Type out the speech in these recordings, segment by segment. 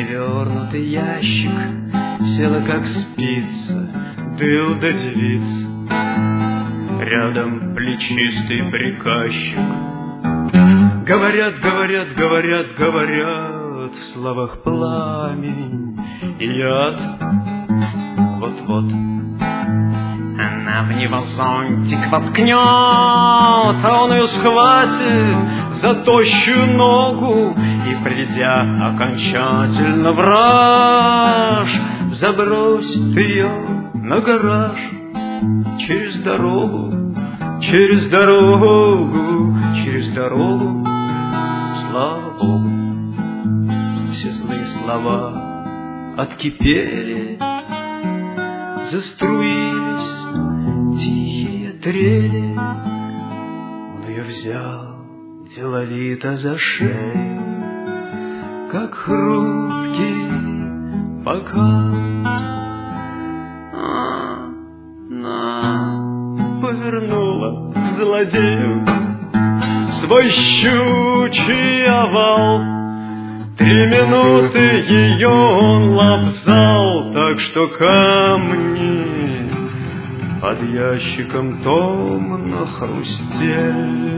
перевернутый ящик, села как спица, дылда девица, рядом плечистый приказчик. Говорят, говорят, говорят, говорят, в словах пламень и яд. Вот-вот она в него зонтик воткнет, а он ее схватит за тощую ногу и, приведя окончательно в раж, забросит ее на гараж через дорогу, через дорогу, через дорогу. Слава Богу, все злые слова откипели, заструились тихие трели. Он ее взял деловито за шею, как хрупкий бокал. Она повернула к злодею свой щучий овал. 3 минуты ее он лапзал, так что камни под ящиком томно хрустели.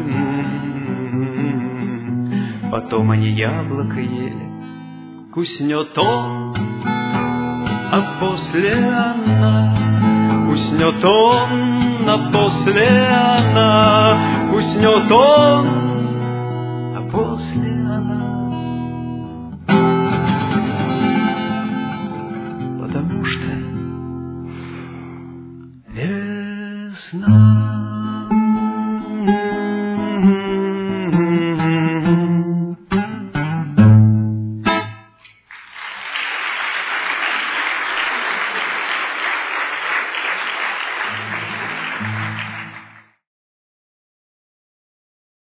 Потом они яблоко ели, куснет он, а после она. Куснет он, а после она. Куснет он, а после она. Потому что весна.